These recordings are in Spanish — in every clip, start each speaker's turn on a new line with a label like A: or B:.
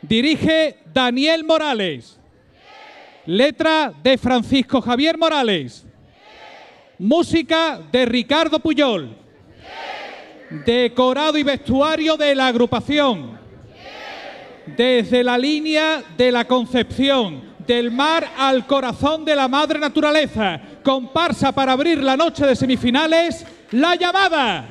A: Dirige Daniel Morales. Letra de Francisco Javier Morales. Música de Ricardo Puyol. Decorado y vestuario de la agrupación. Desde la línea de la Concepción, del mar al corazón de la madre naturaleza. Comparsa para abrir la noche de semifinales, La Llamada.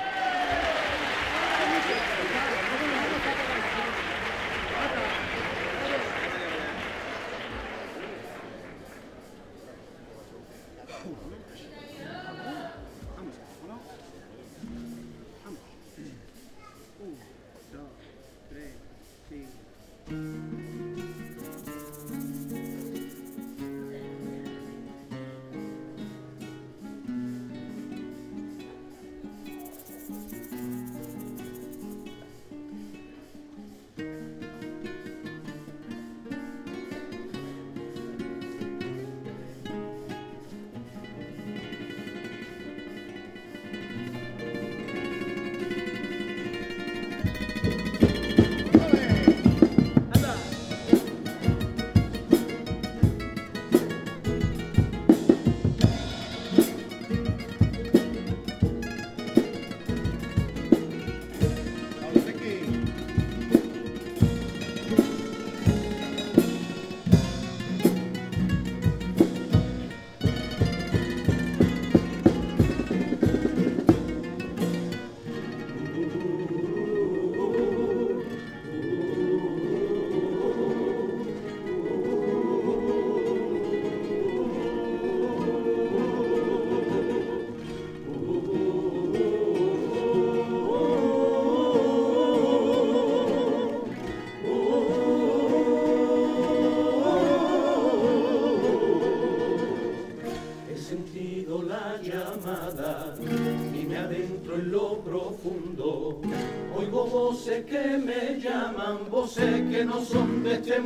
B: Y me adentro en lo profundo, oigo voces que me llaman, voces que no son de este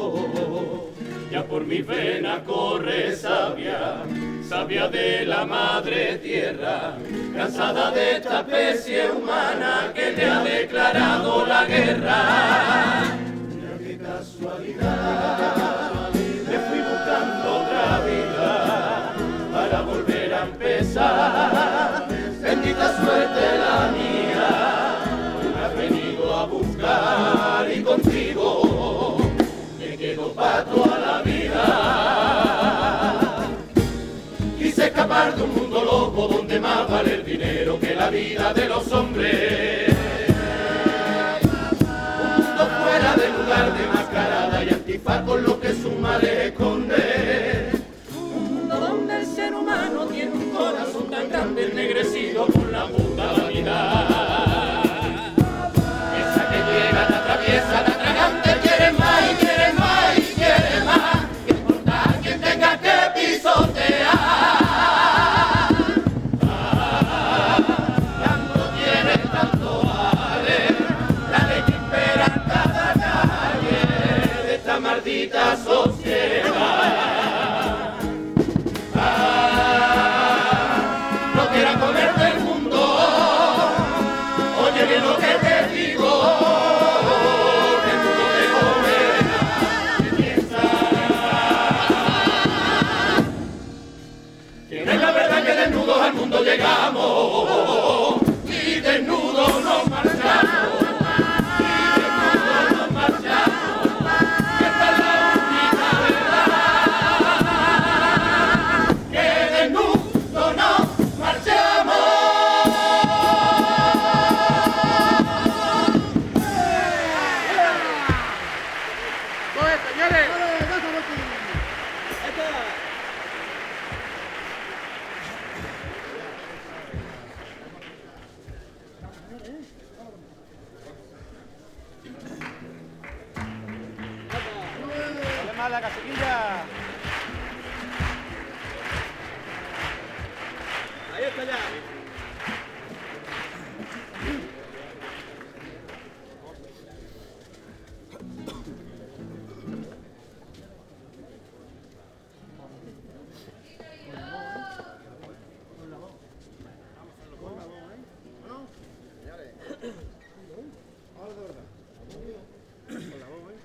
B: mundo. Ya por mi vena corre sabia, sabia de la madre tierra, cansada de esta especie humana que le ha declarado la guerra. Mira qué casualidad, me fui buscando otra vida para volver a empezar. Bendita suerte la mía, me has venido a buscar y contigo me quedo para toda la vida. Quise escapar de un mundo loco donde más vale el dinero que la vida de los hombres. Un mundo fuera de lugar de mascarada y antifaz con lo que su mal esconde. Donde el ser humano tiene un corazón tan grande ennegrecido por la mundanalidad. Esa que llega, te atraviesa, la tragante, quiere más y quiere más y quiere más. Que importa a quien tenga que pisotear. Tanto tiene, tanto vale la ley que impera en cada calle de esta maldita sociedad. Comerte el mundo, oye bien lo que te digo, que el mundo te comerá, que piensas que no es la verdad que desnudos al mundo llegamos y desnudos nos marchamos.
C: La casequilla. Ahí está ya. Ahora de verdad. Con la voz,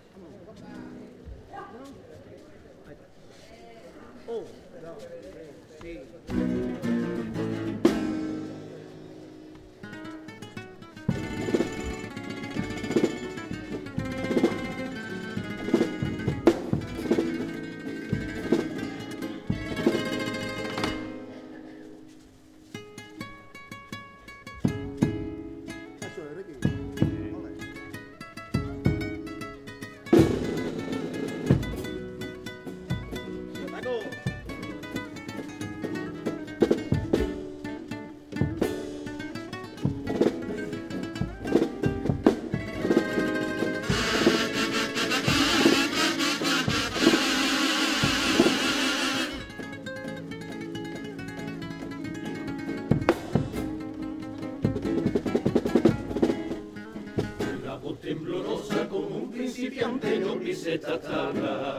B: principiante yo pisé esta tabla,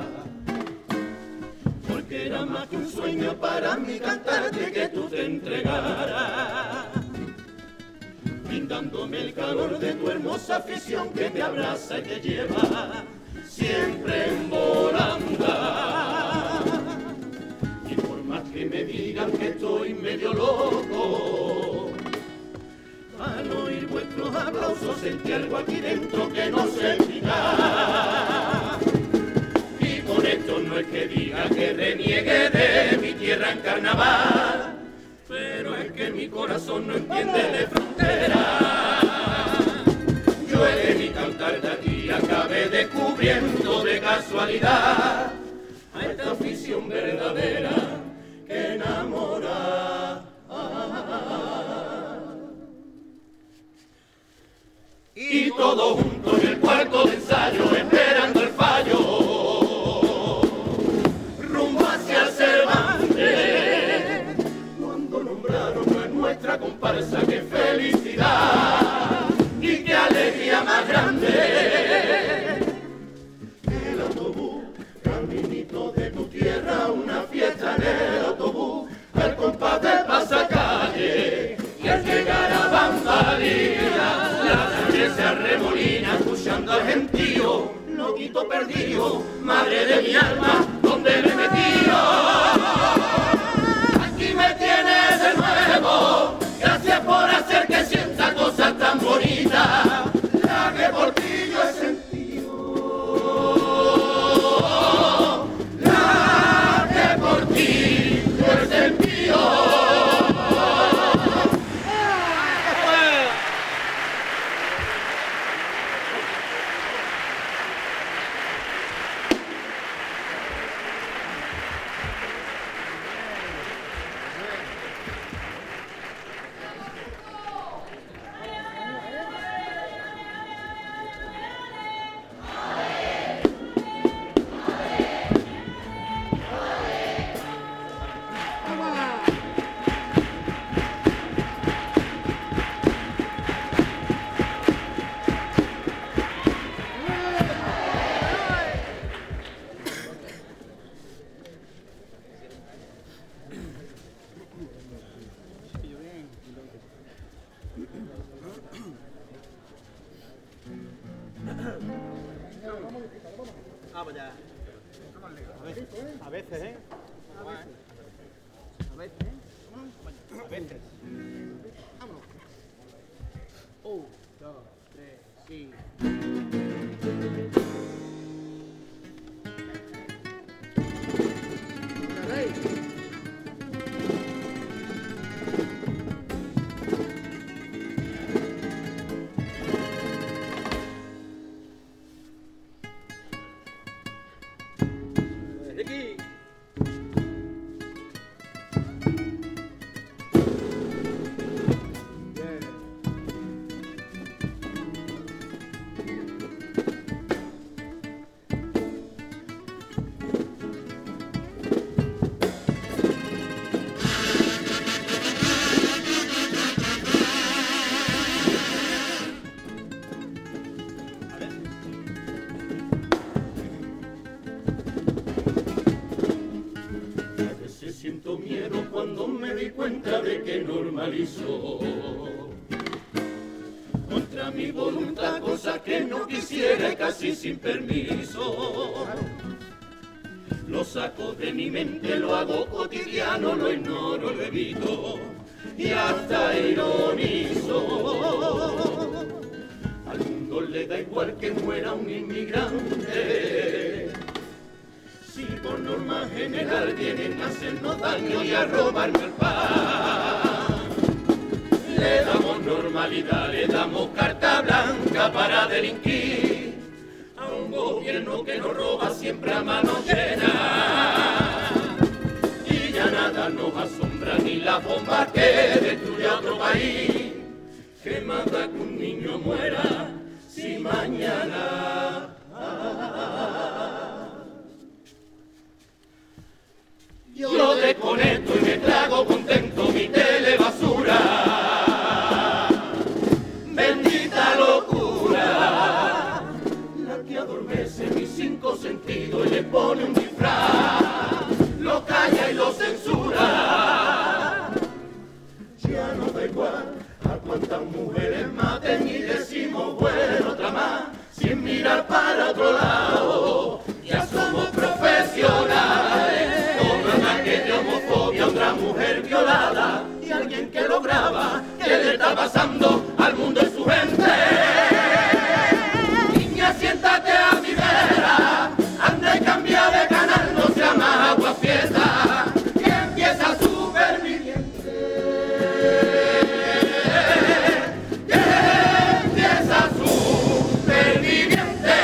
B: porque era más que un sueño para mí cantarte que tú te entregaras, brindándome el calor de tu hermosa afición que te abraza y te lleva siempre en volanda. Y por más que me digan que estoy medio loco, al oír vuestros aplausos sentí algo aquí dentro que no sé explicar. Y con esto no es que diga que reniegue de mi tierra en carnaval, pero es que mi corazón no entiende de frontera. Yo elegí cantarte aquí y acabé descubriendo de casualidad a esta afición verdadera que enamora. Y todos juntos en el cuarto de ensayo esperando el fallo, rumbo hacia el Cervantes, cuando nombraron a nuestra comparsa. ¡Qué felicidad y qué alegría más grande! El autobús, caminito de tu tierra, una fiesta en el autobús, al compás del pasacalle, y al llegar a Bambalina, la calle se arremolina escuchando al gentío, loquito perdido, madre de mi alma, ¿dónde me he metido? Aquí me tienes de nuevo, gracias por hacer que sienta cosas tan bonitas, la que por ti yo he sentido, la que por ti yo he sentido.
C: A veces, ¿eh? A veces. Vámonos. 1, 2, 3, sí. Siento miedo cuando me di cuenta de que normalizó contra mi voluntad cosas que no quisiera y casi sin permiso. Lo saco de mi mente, lo hago cotidiano, lo ignoro, lo evito y hasta ironizo. Al mundo le da igual que muera un inmigrante, si por norma general vienen a hacernos daño y a robarnos el pan. Le damos normalidad, le damos carta blanca para delinquir a un gobierno que nos roba siempre a mano llena. Y ya nada nos asombra, ni la bomba que destruye a otro país, que mata que un niño muera si mañana. Yo desconecto y me trago contento mi telebasura. Bendita locura, la que adormece mis 5 sentidos y le pone un disfraz, lo calla y lo censura. Ya no da igual a cuántas mujeres maten y decimos bueno otra más, sin mirar para otro lado. Ya somos profesionales, toman aquella homofobia, otra mujer violada y alguien que lo graba, que le está pasando al mundo y su gente. Niña, siéntate a mi vera, anda y cambia de canal, no sea más agua fiesta, que empieza Superviviente. Que empieza Superviviente.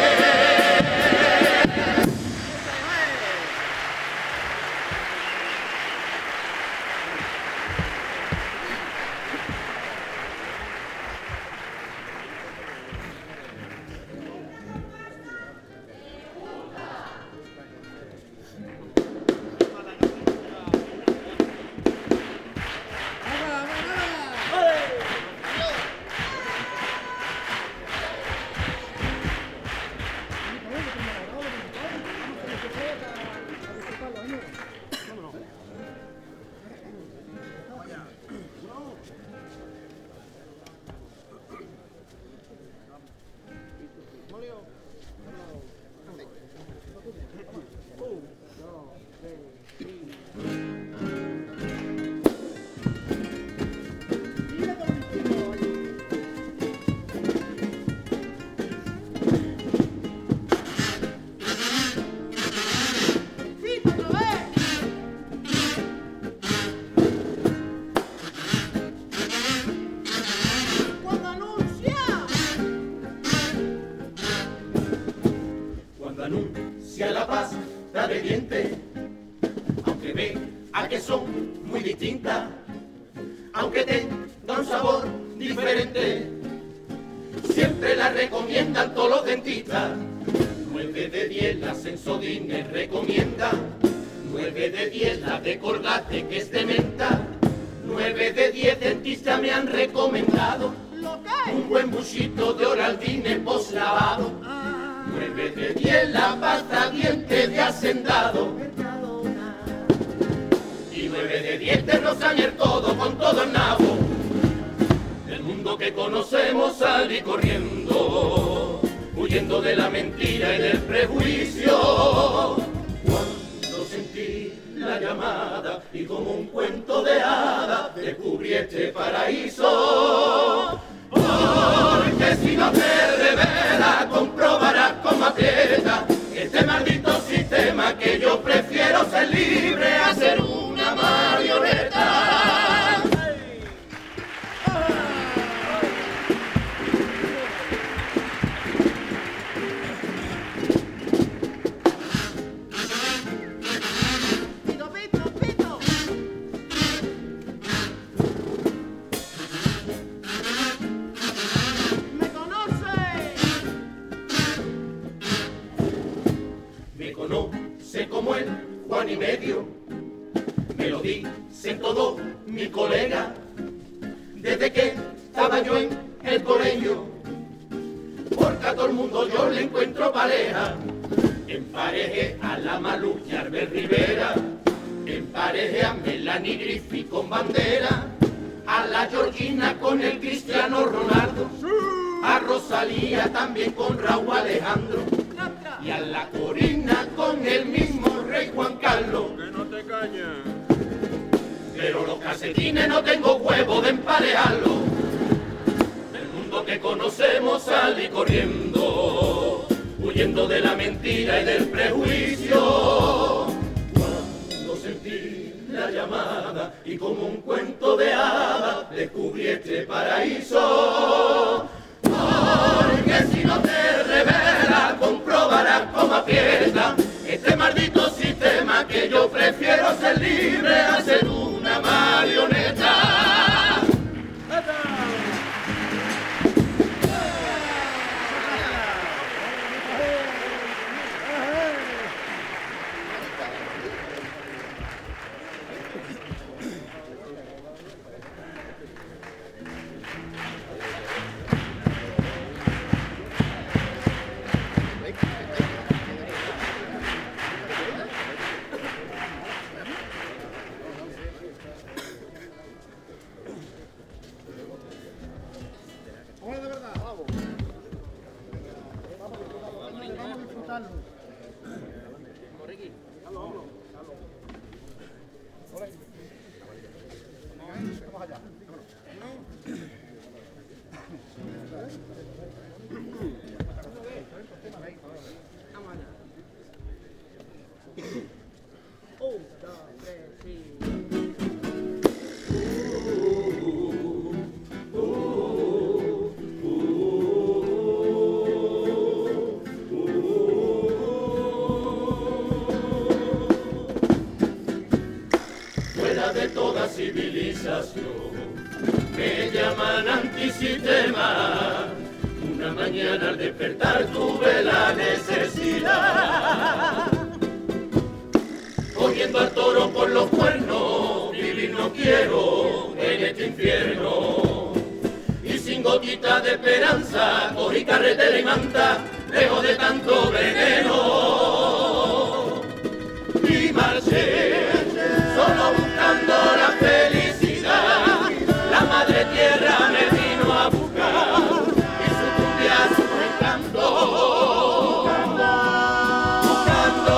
C: Anuncia la paz, está de diente, aunque ve a que son muy distintas, aunque tenga un sabor diferente, siempre la recomiendan todos los dentistas. 9 de 10 la Sensodine recomienda, 9 de 10 la de Colgate que es de menta, 9 de 10 dentistas me han recomendado un buen buchito de Oraldine poslavado. 9 de 10 la pasta diente de Hacendado y 9 de 10 de Rosañer, todo con todo el nabo. Del mundo que conocemos salí corriendo, huyendo de la mentira y del prejuicio. Cuando sentí la llamada y como un cuento de hadas descubrí este paraíso. Porque si no te revelas, comprobarás como aprieta este maldito sistema, que yo prefiero ser libre a ser una marioneta. Sé como el Juan y medio, me lo dicen todos mi colega, desde que estaba yo en el colegio, porque a todo el mundo yo le encuentro pareja. Emparejé a la Malú y Arbel Rivera, emparejé a Melanie Griffith con Bandera, a la Georgina con el Cristiano Ronaldo, a Rosalía también con Raúl Alejandro, y a la Corina con el mismo rey Juan Carlos.
D: Que no te cañes.
C: Pero los calcetines no tengo huevo de emparejarlos. Del mundo que conocemos salí corriendo, huyendo de la mentira y del prejuicio. Cuando sentí la llamada y como un cuento de hadas descubrí este paraíso. Porque si no te revelas, comprobarás como aprieta este maldito sistema, que yo prefiero ser libre a ser una marioneta. De toda civilización me llaman antisistema. Una mañana al despertar tuve la necesidad, cogiendo al toro por los cuernos, vivir no quiero en este infierno. Y sin gotita de esperanza cogí carretera y manta, lejos de tanto veneno, y marché solo buscando la felicidad. La madre tierra me vino a buscar y su cumbia, su encanto, buscando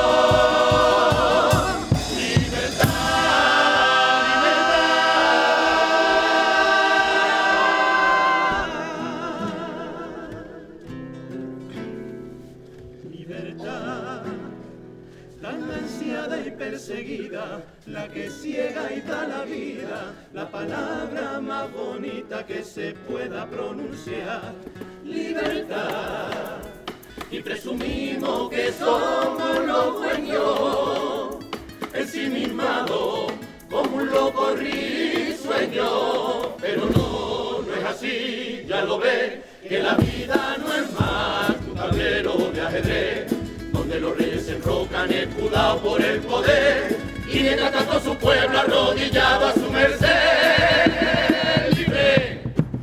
C: libertad, tan ansiada y perseguida, la que ciega y da la vida, la palabra más bonita que se pueda pronunciar, libertad. Y presumimos que somos los dueños, ensimismados como un loco risueño, pero no es así, ya lo ves, que la vida no es más que un tablero de ajedrez, donde los reyes se enrocan escudados por el poder, y mientras tanto su pueblo arrodillado a su merced, libre.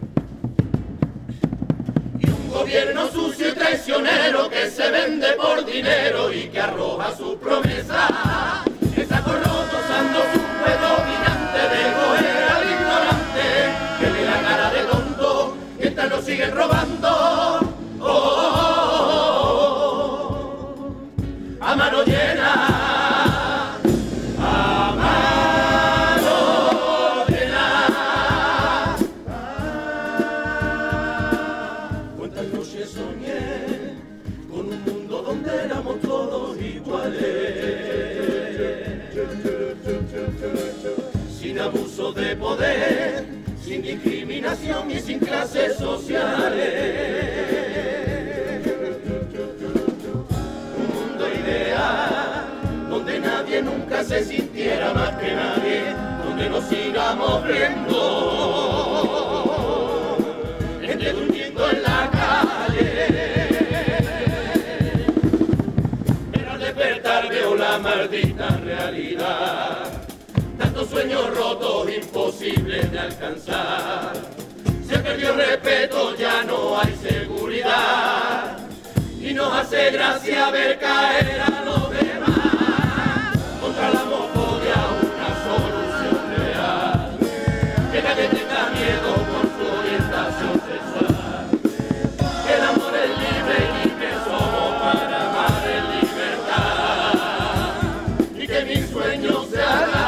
C: Y un gobierno sucio y traicionero que se vende por dinero y que arroja su promesa, está corrotosando su predominante de goer al ignorante, que le da cara de tonto mientras nos siguen robando. A mano llena, a mano llena. Cuántas noches soñé con un mundo donde éramos todos iguales, sin abuso de poder, sin discriminación y sin clases sociales. Donde nadie nunca se sintiera más que nadie, donde nos sigamos viendo, gente durmiendo en la calle. Pero al despertar veo la maldita realidad, tantos sueños rotos, imposibles de alcanzar. Se perdió el respeto, ya no hay seguridad, y nos hace gracia ver caer a los demás. Contra la homofobia una solución real, que nadie tenga miedo por su orientación sexual. Que el amor es libre y que somos para amar en libertad, y que mis sueños se hagan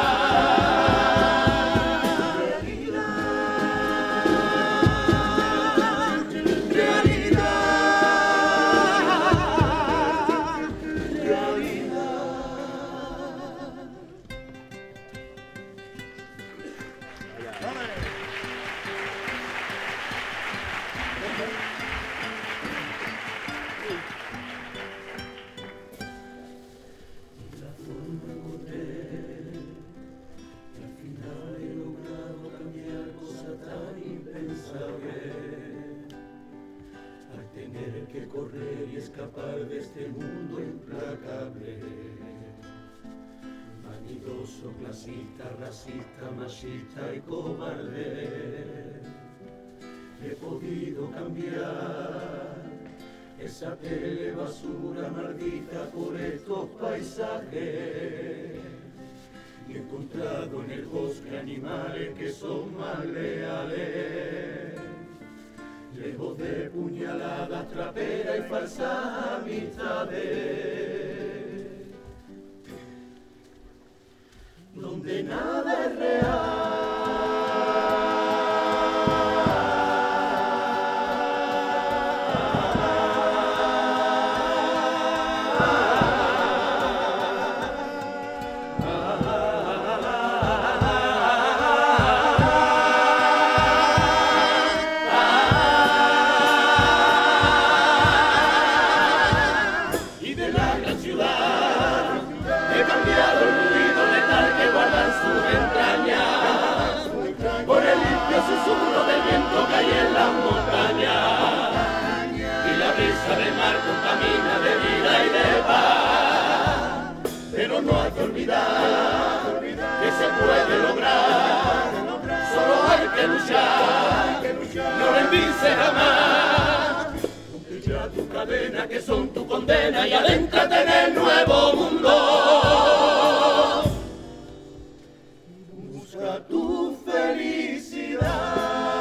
C: correr y escapar de este mundo implacable, vanidoso, clasista, racista, machista y cobarde. He podido cambiar esa tele basura maldita por estos paisajes, y he encontrado en el bosque animales que son más leales, lejos de puñaladas, traperas y falsas amistades, donde nada es real. Susurro del viento que hay en las montañas y la brisa del mar contamina de vida y de paz, pero no hay que olvidar que se puede lograr, solo hay que luchar, no rendirse jamás, rompe ya tu cadena que son tu condena y adéntrate en el nuevo mundo, busca tu felicidad.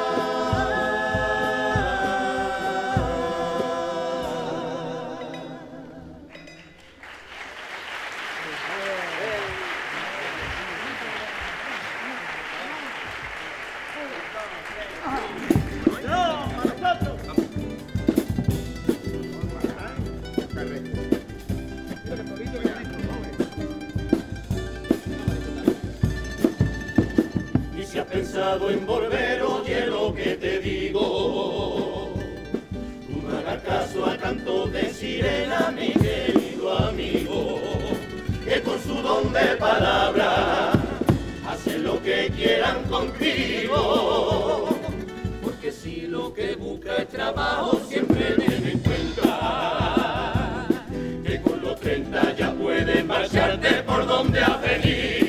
C: Pensado en volver, oye lo que te digo, tú no hagas caso al canto de sirena, mi querido amigo, que con su don de palabra hacen lo que quieran contigo, porque si lo que busca es trabajo siempre ten en cuenta que con los 30 ya puedes marcharte por donde has venido.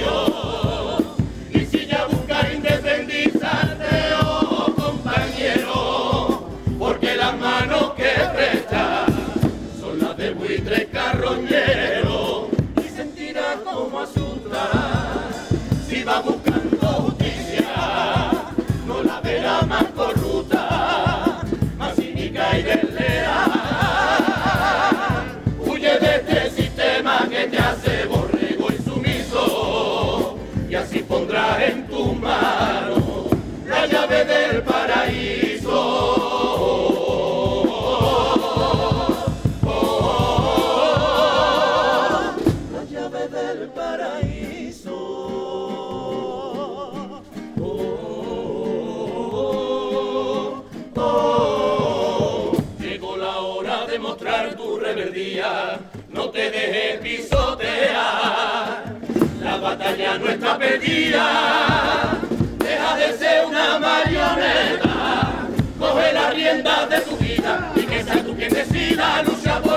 C: Manos que presta son las de buitre carroñero y sentirá como asusta si va buscando justicia, no la verá más corrupta, más cínica y desleal. Huye de este sistema que te hace borrego y sumiso y así pondrás en tus manos la llave del paraíso. No te dejes pisotear, la batalla no está perdida, deja de ser una marioneta, coge las riendas de tu vida y que seas tú quien decida, lucha.